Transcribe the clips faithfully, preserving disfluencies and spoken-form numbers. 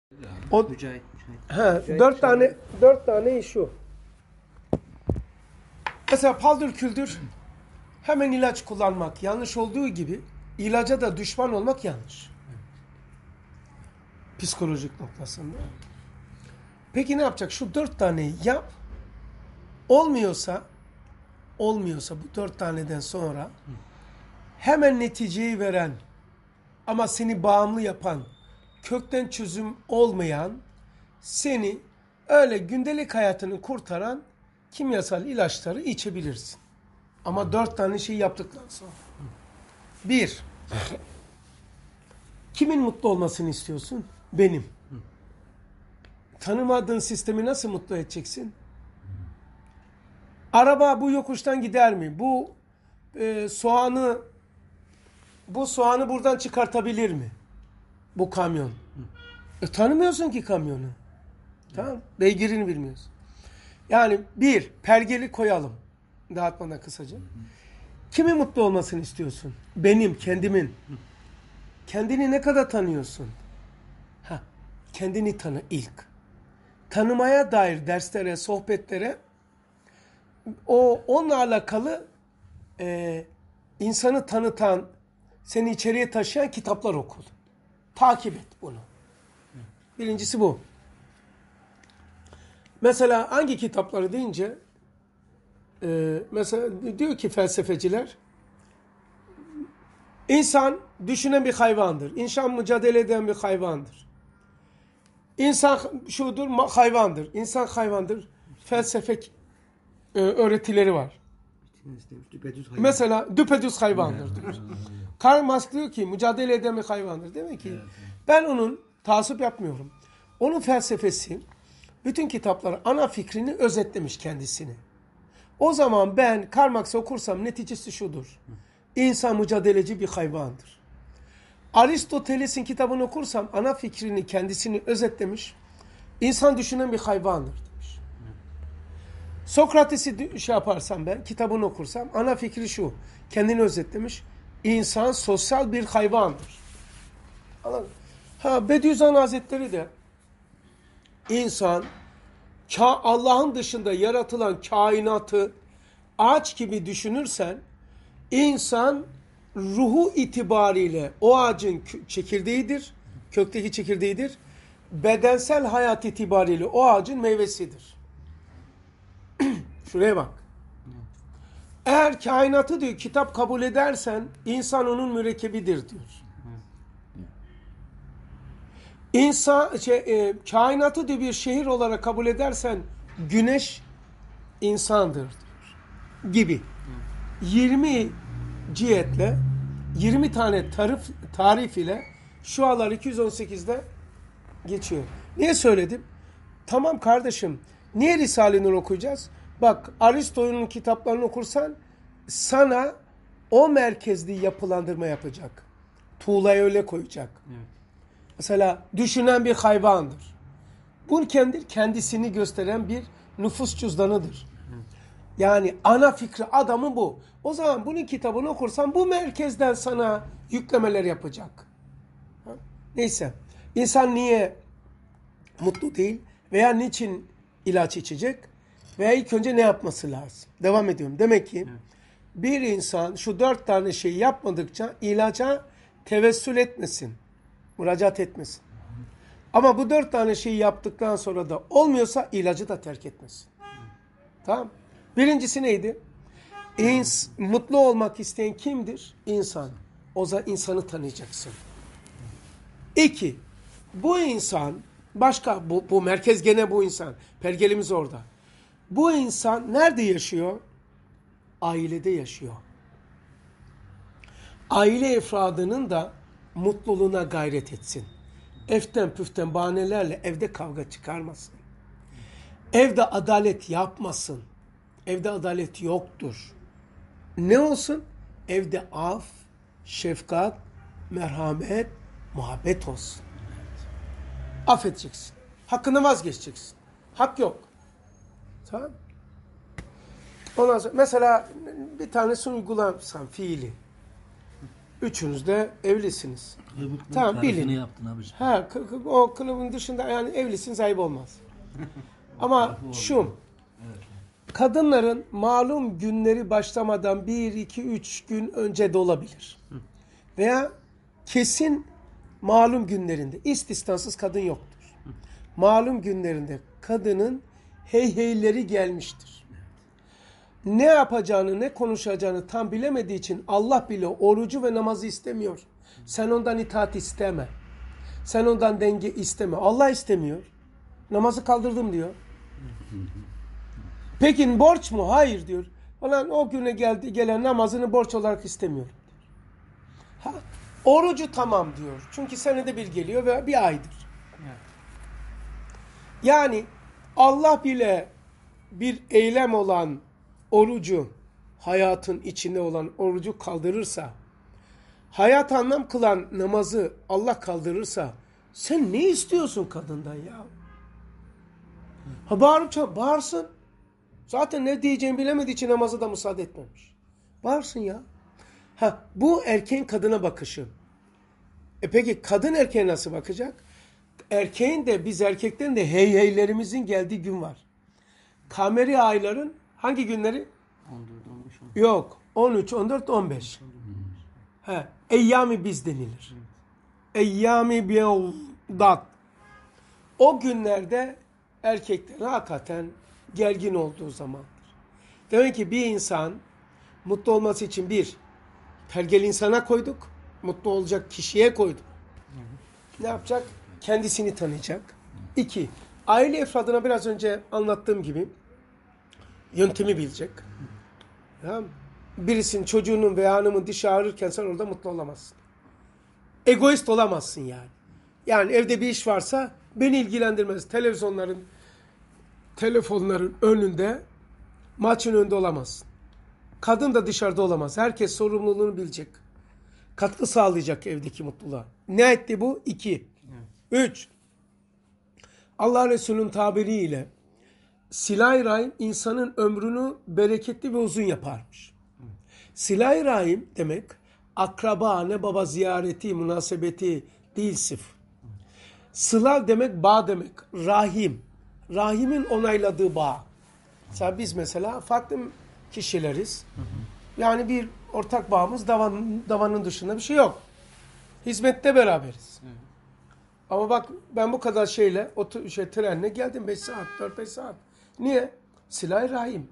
O, Mücahit, he, Mücahit dört Şahin. tane dört tane şu. Mesela paldır küldür hemen ilaç kullanmak yanlış olduğu gibi ilaca da düşman olmak yanlış. Psikolojik noktasında. Peki ne yapacak? Şu dört taneyi yap. Olmuyorsa olmuyorsa bu dört taneden sonra hemen neticeyi veren ama seni bağımlı yapan, kökten çözüm olmayan, seni öyle gündelik hayatını kurtaran kimyasal ilaçları içebilirsin. Ama dört tane şey yaptıktan sonra. Bir, kimin mutlu olmasını istiyorsun? Benim. Tanımadığın sistemi nasıl mutlu edeceksin? Araba bu yokuştan gider mi? Bu e, soğanı bu soğanı buradan çıkartabilir mi? Bu kamyon. E, tanımıyorsun ki kamyonu. Tamam. Beygirini bilmiyorsun. Yani bir, pergeli koyalım. Dağıtmadan kısaca. Kimin mutlu olmasını istiyorsun? Benim, kendimin. Kendini ne kadar tanıyorsun? Ha, kendini tanı ilk. Tanımaya dair derslere, sohbetlere o onunla alakalı e, insanı tanıtan, seni içeriye taşıyan kitaplar oku. Takip et bunu. Birincisi bu. Mesela hangi kitapları deyince e, mesela diyor ki felsefeciler insan düşünen bir hayvandır. İnsan mücadele eden bir hayvandır. İnsan şudur hayvandır. İnsan hayvandır. Felsefe e, öğretileri var. Mesela düpedüz hayvandır diyor. Karl Marx diyor ki mücadele eden bir hayvandır. Demek ki ben onun tasvip yapmıyorum. Onun felsefesi bütün kitapları ana fikrini özetlemiş kendisini. O zaman ben Karl Marx'ı okursam neticesi şudur. İnsan mücadeleci bir hayvandır. Aristoteles'in kitabını okursam ana fikrini kendisini özetlemiş. İnsan düşünen bir hayvandır demiş. Sokrates'i şey yaparsam ben kitabını okursam ana fikri şu. Kendini özetlemiş. İnsan sosyal bir hayvandır. Anladın? Ha, Bediüzzaman Hazretleri de insan Allah'ın dışında yaratılan kainatı ağaç gibi düşünürsen insan ruhu itibariyle o ağacın çekirdeğidir, kökteki çekirdeğidir. Bedensel hayat itibariyle o ağacın meyvesidir. Şuraya bak. Eğer kainatı diyor kitap kabul edersen insan onun mürekkebidir diyor. İnsan, şey, e, kainatı diyor bir şehir olarak kabul edersen güneş insandır diyor. Gibi. yirmi cihetle yirmi tane tarif, tarif ile şu anlar iki yüz on sekizde geçiyor. Niye söyledim? Tamam kardeşim. Niye Risale-i Nur okuyacağız? Bak Aristo'nun kitaplarını okursan sana o merkezli yapılandırma yapacak. Tuğla'ya öyle koyacak. Evet. Mesela düşünen bir hayvandır. Bu kendir kendisini gösteren bir nüfus cüzdanıdır. Evet. Yani ana fikri adamın bu. O zaman bunun kitabını okursan bu merkezden sana yüklemeler yapacak. Ha? Neyse. İnsan niye mutlu değil veya niçin ilaç içecek veya ilk önce ne yapması lazım? Devam ediyorum. Demek ki evet. Bir insan şu dört tane şeyi yapmadıkça ilaca tevessül etmesin. Müracaat etmesin. Ama bu dört tane şeyi yaptıktan sonra da olmuyorsa ilacı da terk etmesin. Tamam. Birincisi neydi? İns, mutlu olmak isteyen kimdir? İnsan. O zaman insanı tanıyacaksın. İki, bu insan başka, bu, bu merkez gene bu insan. Pergelimiz orada. Bu insan nerede yaşıyor? Ailede yaşıyor. Aile efradının da mutluluğuna gayret etsin. Eften püften bahanelerle evde kavga çıkarmasın. Evde adalet yapmasın. Evde adalet yoktur. Ne olsun? Evde af, şefkat, merhamet, muhabbet olsun. Affedeceksin. Hakkını vazgeçeceksin. Hak yok. Tamam. Ondan sonra mesela bir tanesini uygularsam fiili. Üçünüz de evlisiniz. Bunun Tamam, tarifini bilin. yaptın abiciğim. Ha, k- k- o kılıbın dışında yani evlisiniz, ayıp olmaz. Ama şu, kadınların malum günleri başlamadan bir, iki, üç gün önce de olabilir. Veya kesin malum günlerinde, istisnasız kadın yoktur. Malum günlerinde kadının heyheyleri gelmiştir. Ne yapacağını, ne konuşacağını tam bilemediği için Allah bile orucu ve namazı istemiyor. Sen ondan itaat isteme. Sen ondan denge isteme. Allah istemiyor. Namazı kaldırdım diyor. Peki borç mu? Hayır diyor. Falan o güne geldi, gelen namazını borç olarak istemiyorum. Ha, orucu tamam diyor. Çünkü senede bir geliyor ve bir aydır. Yani Allah bile bir eylem olan orucu, hayatın içinde olan orucu kaldırırsa, hayat anlam kılan namazı Allah kaldırırsa, sen ne istiyorsun kadından ya? Ha, bağırıp çağır, bağırsın. Zaten ne diyeceğini bilemediği için namazı da müsaade etmemiş. Bağırsın ya. Ha, bu erkeğin kadına bakışı. E peki kadın erkeğe nasıl bakacak? Erkeğin de biz erkeklerin de hey heylerimizin geldiği gün var. Kameri ayların hangi günleri? on dört, on beş, on beş. Yok. on üç, on dört, on beş. He, Eyyami biz denilir. Eyyami biyevdat. O günlerde erkeklerin hakikaten gergin olduğu zamandır. Demek ki bir insan mutlu olması için bir, pergel insana koyduk, mutlu olacak kişiye koyduk. Ne yapacak? Kendisini tanıyacak. İki, aile efradına biraz önce anlattığım gibi yöntemi bilecek. Tamam mı? Birisinin çocuğunun veya hanımın dişi ağrırken sen orada mutlu olamazsın. Egoist olamazsın yani. Yani evde bir iş varsa beni ilgilendirmez. Televizyonların, telefonların önünde, maçın önünde olamazsın. Kadın da dışarıda olamaz. Herkes sorumluluğunu bilecek. Katkı sağlayacak evdeki mutluluğa. Ne etti bu? İki. Üç. Allah Resulü'nün tabiriyle Silah-i Rahim insanın ömrünü bereketli ve uzun yaparmış. Silah-i Rahim demek akraba, anne baba ziyareti, münasebeti değil sırf. Sıla demek bağ demek. Rahim. Rahimin onayladığı bağ. Mesela biz mesela farklı kişileriz. Yani bir ortak bağımız davanın, davanın dışında bir şey yok. Hizmette beraberiz. Ama bak ben bu kadar şeyle otur, şey, trenle geldim beş saat, dört beş saat. Niye? Silah-i Rahim.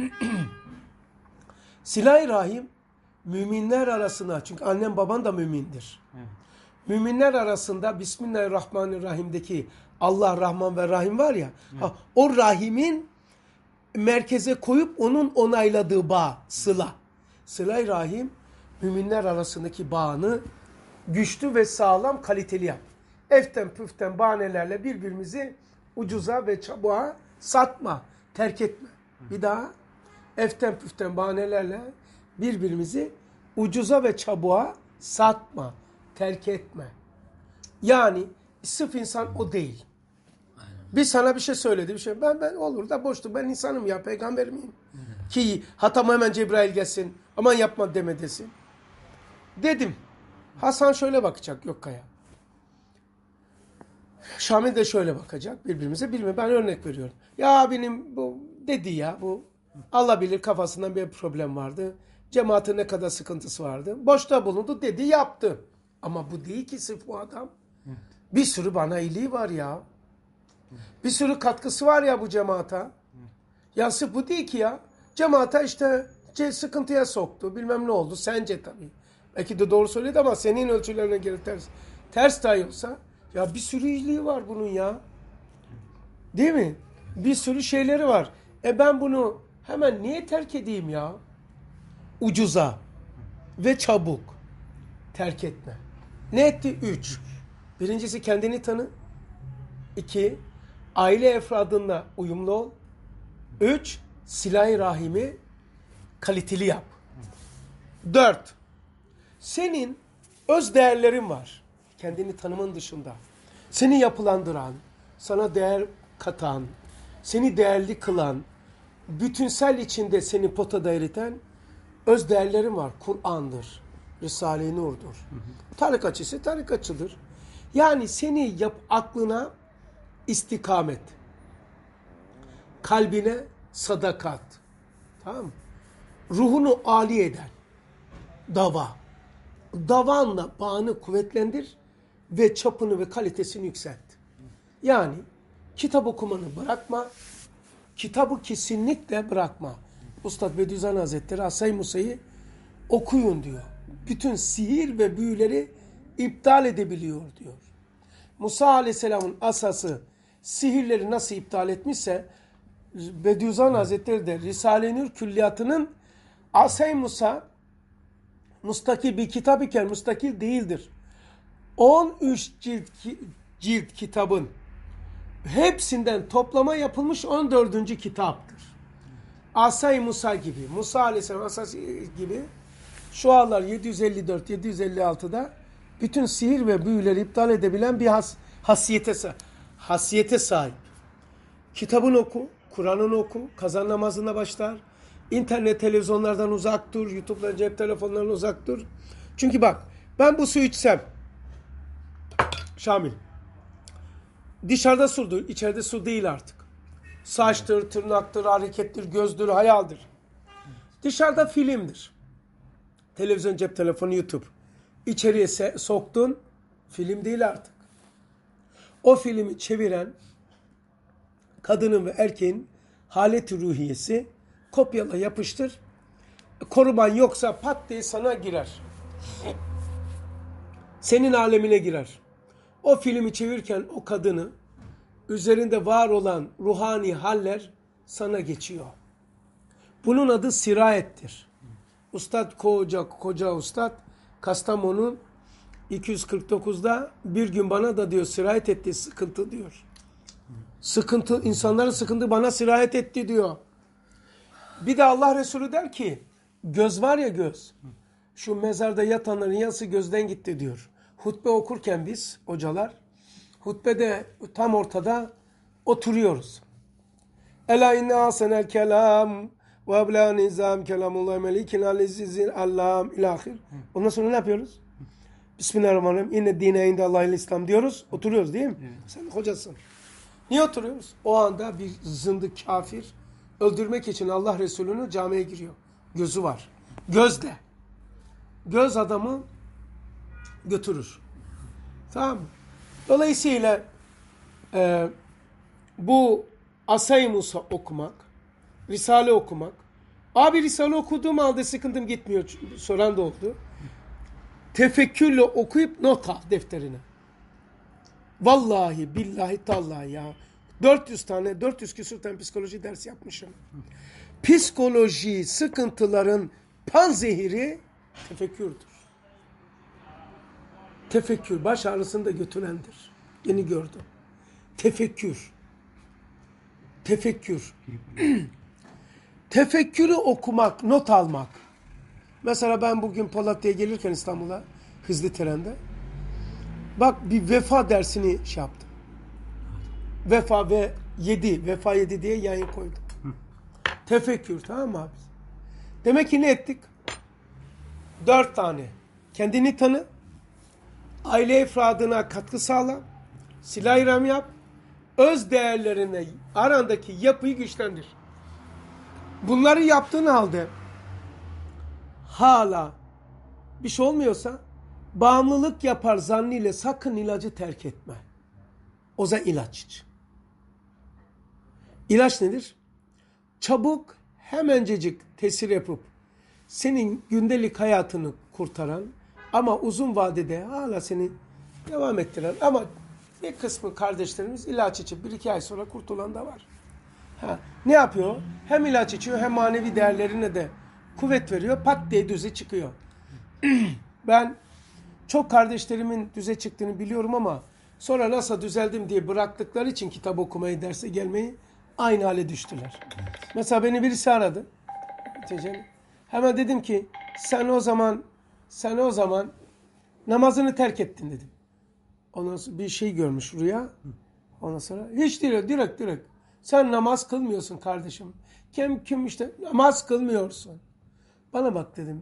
Silah-i Rahim müminler arasında, çünkü annem baban da mümindir. Evet. Müminler arasında Bismillahirrahmanirrahim'deki Allah, Rahman ve Rahim var ya, evet. ha, o Rahim'in merkeze koyup onun onayladığı bağ, sıla. Sıla-i Rahim müminler arasındaki bağını güçlü ve sağlam, kaliteli yap. Eften püften bahanelerle birbirimizi ucuza ve çabuğa satma, terk etme. Bir daha eften püften bahanelerle birbirimizi ucuza ve çabuğa satma, terk etme. Yani sırf insan o değil. Bir sana bir şey söyledi, bir şey. Ben ben olur da boştu. Ben insanım ya, peygamber miyim? Ki hatama hemen Cebrail gelsin. Aman yapma deme desin. Dedim. Hasan şöyle bakacak Yokkaya. Şamil de şöyle bakacak birbirimize. Bilmiyorum, ben örnek veriyorum. Ya abinin bu dedi ya bu Allah bilir kafasından bir problem vardı. Cemaatin ne kadar sıkıntısı vardı. Boşta bulundu dedi, yaptı. Ama bu değil ki sırf bu adam. Bir sürü bana iyiliği var ya. Bir sürü katkısı var ya bu cemaata. Ya sırf bu değil ki ya. Cemaata işte sıkıntıya soktu. Bilmem ne oldu. Sence tabii. Belki de doğru söyledi ama senin ölçülerine göre ters. Ters dahi olsa ya bir sürü iyiliği var bunun ya. Değil mi? Bir sürü şeyleri var. E ben bunu hemen niye terk edeyim ya? Ucuza ve çabuk terk etme. Ne etti? Üç. Birincisi kendini tanı. İki, aile efradınla uyumlu ol. Üç, silah-i rahimi kaliteli yap. Dört, senin öz değerlerin var. Kendini tanımın dışında. Seni yapılandıran, sana değer katan, seni değerli kılan, bütünsel içinde seni potada eriten öz değerlerin var. Kur'an'dır, Risale-i Nur'dur. Tarikatçısı tarikatçıdır. Yani seni yap, aklına istikamet, kalbine sadakat, tamam mı? Ruhunu âli eden dava. Davanla bağını kuvvetlendir ve çapını ve kalitesini yükselt. Yani kitap okumanı bırakma, kitabı kesinlikle bırakma. Ustad Bediüzzaman Hazretleri Asay Musa'yı okuyun diyor. Bütün sihir ve büyüleri iptal edebiliyor diyor. Musa Aleyhisselam'ın asası sihirleri nasıl iptal etmişse Bediüzzaman Hazretleri de Risale-i Nur külliyatının Asay Musa mustakil bir kitap iken mustakil değildir. on üç cilt, cilt kitabın hepsinden toplama yapılmış on dördüncü kitaptır. Asay Musa gibi, Musa Aleyhisselam asası gibi şu anlar yedi yüz elli dört yedi yüz elli altıda bütün sihir ve büyüleri iptal edebilen bir has, hasiyete, hasiyete sahip. Kitabını oku, Kur'an'ını oku, kazan namazına başlar. İnternet, televizyonlardan uzak dur, YouTube'dan, cep telefonlarından uzak dur. Çünkü bak, ben bu suyu içsem, Şamil, dışarıda sudur, içeride su değil artık. Saçtır, tırnaktır, harekettir, gözdür, hayaldir. Dışarıda filmdir. Televizyon, cep telefonu, YouTube. İçeriye soktun, film değil artık. O filmi çeviren kadının ve erkeğin haleti ruhiyesi, kopyala yapıştır, koruman yoksa pat diye sana girer. Senin alemine girer. O filmi çevirirken o kadını, üzerinde var olan ruhani haller sana geçiyor. Bunun adı sirayettir. Ustad koca, koca ustad Kastamonu iki yüz kırk dokuzda bir gün bana da diyor sirayet etti sıkıntı diyor. Sıkıntı, insanların sıkıntı bana sirayet etti diyor. Bir de Allah Resulü der ki, göz var ya göz, şu mezarda yatanların yarısı gözden gitti diyor. Hutbe okurken biz, hocalar, hutbede tam ortada oturuyoruz. Ela inne asenel kelam ve ebla nizam kelamullah melikin alizizin allam ilahir. Ondan sonra ne yapıyoruz? Bismillahirrahmanirrahim. İnne dine indallahil İslam diyoruz. Oturuyoruz değil mi? Evet. Sen hocasın. Niye oturuyoruz? O anda bir zındık kafir öldürmek için Allah Resulü'nü camiye giriyor. Gözü var. Gözde. Göz adamı götürür. Tamam mı? Dolayısıyla e, bu Asay Musa okumak, Risale okumak. Abi Risale okuduğum halde sıkıntım gitmiyor. Soran da oldu. Tefekkürle okuyup not al defterine. Vallahi billahi tallahi ya. dört yüz tane, dört yüz küsur tane psikoloji dersi yapmışım. Psikoloji sıkıntıların panzehiri tefekkürdür. Tefekkür baş ağrısını da götürendir. Yeni gördüm. Tefekkür. Tefekkür. Tefekkürü okumak, not almak. Mesela ben bugün Polatya'ya gelirken İstanbul'a hızlı trende bak bir vefa dersini şey yaptım. Vefa ve yedi, vefa yedi diye yayın koydum. Tefekkür, tamam mı abi? Demek ki ne ettik? Dört tane. Kendini tanı, aile efradına katkı sağla, silah-ı ihram yap, öz değerlerine arandaki yapıyı güçlendir. Bunları yaptığın halde hala bir şey olmuyorsa bağımlılık yapar zannıyla sakın ilacı terk etme. O zaman ilaç iç. İlaç nedir? Çabuk, hemencecik tesir yapıp senin gündelik hayatını kurtaran ama uzun vadede hala seni devam ettiren ama bir kısmı kardeşlerimiz ilaç içip bir iki ay sonra kurtulan da var. Ha, ne yapıyor? Hem ilaç içiyor hem manevi değerlerine de kuvvet veriyor. Pat diye düze çıkıyor. Ben çok kardeşlerimin düze çıktığını biliyorum ama sonra nasıl düzeldim diye bıraktıkları için kitap okumayı, derse gelmeyi aynı hale düştüler. Mesela beni birisi aradı. Hemen dedim ki sen o zaman sen o zaman namazını terk ettin dedim. Ondan sonra bir şey görmüş rüya. Ondan sonra hiç direkt direkt direkt sen namaz kılmıyorsun kardeşim. Kim kim işte namaz kılmıyorsun. Bana bak dedim.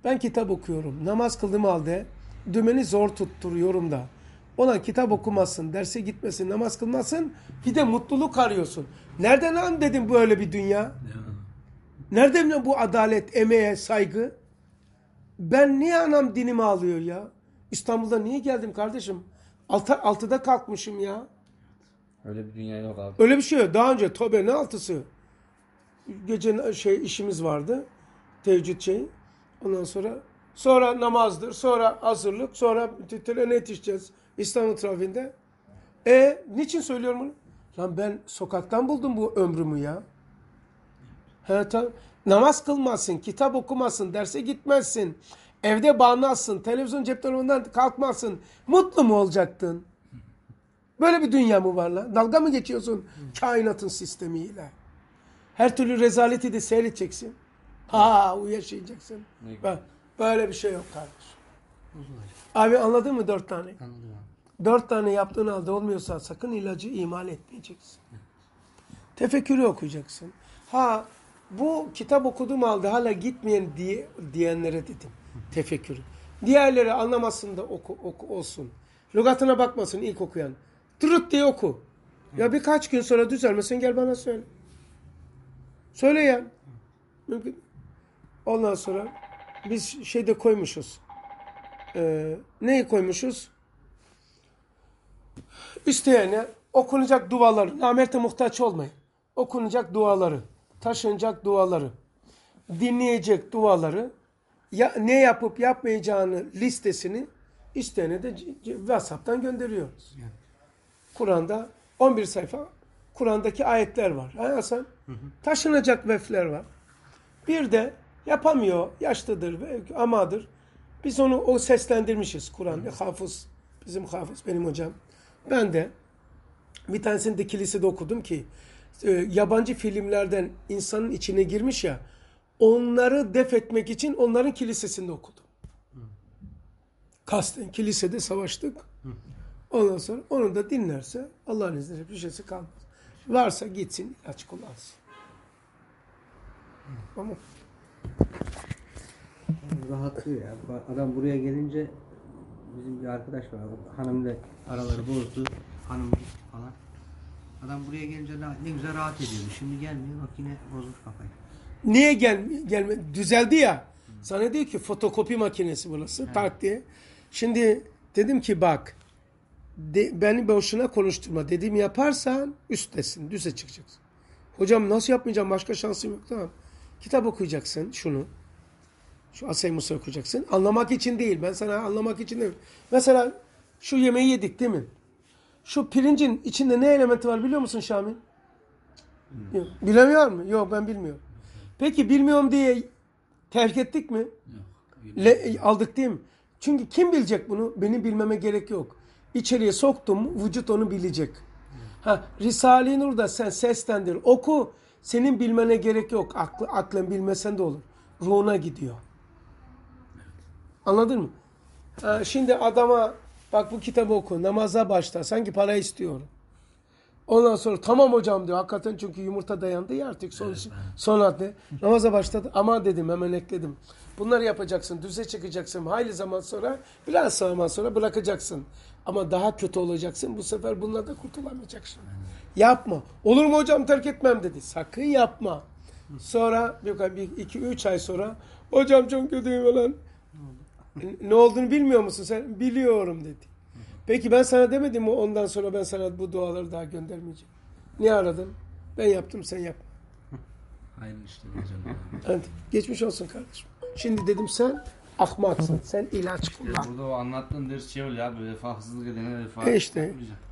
Ben kitap okuyorum. Namaz kıldığım halde dümeni zor tutturuyorum da. Ona kitap okumasın, derse gitmesin, namaz kılmasın. Bir de mutluluk arıyorsun. Nereden lan dedim böyle bir dünya? Nereden bu adalet, emeğe, saygı? Ben niye anam dinimi alıyor ya? İstanbul'da niye geldim kardeşim? Altı, altıda kalkmışım ya. Öyle bir dünya yok abi. Öyle bir şey yok. Daha önce tobe ne altısı? Gece şey işimiz vardı. Teheccüd şeyi. Ondan sonra sonra namazdır, sonra hazırlık, sonra trene yetişeceğiz İstanbul trafiğinde. E niçin söylüyorum bunu? Lan ben sokaktan buldum bu ömrümü ya. He, tamam. Namaz kılmazsın, kitap okumazsın, derse gitmezsin. Evde bağnazsın, televizyon cep telefonundan kalkmazsın. Mutlu mu olacaktın? Böyle bir dünya mı var lan? Dalga mı geçiyorsun kainatın sistemiyle? Her türlü rezaleti de seyredeceksin. Ha, yaşayacaksın. Böyle bir şey yok kardeşim. Abi anladın mı dört tane? Anladım abi. Dört tane yaptığın halde olmuyorsa sakın ilacı ihmal etmeyeceksin. Tefekkürü okuyacaksın. Ha, bu kitap okuduğum halde hala gitmeyen diye, diyenlere dedim. Tefekkürü. Diğerleri anlamasın da oku, oku olsun. Lügatına bakmasın ilk okuyan. Dırıt diye oku. Ya birkaç gün sonra düzelmesin gel bana söyle. Söyle ya. Mümkün. Ondan sonra biz şeyde koymuşuz. Ee, neyi koymuşuz? İsteyene okunacak duaları, namerte muhtaç olmayın. Okunacak duaları, taşınacak duaları, dinleyecek duaları, ya, ne yapıp yapmayacağını listesini isteyene de WhatsApp'tan gönderiyoruz. Kur'an'da on bir sayfa Kur'an'daki ayetler var. Ha Hasan? Hı hı. Taşınacak vefler var. Bir de yapamıyor, yaşlıdır, amadır. Biz onu o seslendirmişiz Kur'an'da. Hafız, bizim hafız, benim hocam. Ben de bir tanesini de kilisede okudum ki e, yabancı filmlerden insanın içine girmiş ya, onları def etmek için onların kilisesinde okudum. Hı. Kasten kilisede savaştık. Hı. Ondan sonra onu da dinlerse Allah'ın izniyle bir şeysi kalmaz. Varsa gitsin ilaç kullansın. Ama rahatlıyor ya. Adam buraya gelince bizim bir arkadaş var. Hanımla araları bozdu. Hanım falan. Adam buraya gelince ne güzel rahat ediyordu. Şimdi gelmiyor. Bak yine bozmuş kafayı. Niye gel gelme düzeldi ya. Hı. Sana diyor ki fotokopi makinesi burası. Evet. Tak diye. Şimdi dedim ki bak de, beni boşuna konuşturma. Dediğimi yaparsan üsttesin. Düze çıkacaksın. Hocam nasıl yapmayacağım? Başka şansım yok. Tamam. Kitap okuyacaksın şunu. Şu Asay Musa okuyacaksın. Anlamak için değil. Ben sana anlamak için değil. Mesela şu yemeği yedik değil mi? Şu pirincin içinde ne elementi var biliyor musun Şamil? Hmm. Bilemiyor mu? Yok ben bilmiyorum. Peki bilmiyorum diye terk ettik mi? Yok. Le, aldık değil mi? Çünkü kim bilecek bunu? Benim bilmeme gerek yok. İçeriye soktum vücut onu bilecek. Ha, Risale-i Nur'da sen seslendir. Oku. Senin bilmene gerek yok. Aklı, aklın bilmesen de olur. Ruhuna gidiyor. Anladın mı? Ha, şimdi adama bak bu kitabı oku. Namaza başla. Sanki para istiyorum. Ondan sonra tamam hocam diyor. Hakikaten çünkü yumurta dayandı ya artık. Son, evet, son adlı. Namaza başladı. Ama dedim hemen ekledim. Bunları yapacaksın. Düze çıkacaksın. Hayli zaman sonra biraz zaman sonra bırakacaksın. Ama daha kötü olacaksın. Bu sefer bunlardan kurtulamayacaksın. Yapma. Olur mu hocam terk etmem dedi. Sakın yapma. Sonra bir iki üç ay sonra hocam çok kötüyüm falan. Ne olduğunu bilmiyor musun sen? Biliyorum dedi. Peki ben sana demedim mi ondan sonra ben sana bu duaları daha göndermeyeceğim. Niye aradın? Ben yaptım sen yapma. Aynı işte hocam. Evet, geçmiş olsun kardeşim. Şimdi dedim sen ahmaksın. Sen ilaç kullan. Burada o anlattığın ders şey oluyor abi. Vefasızlık edene vefa. E işte.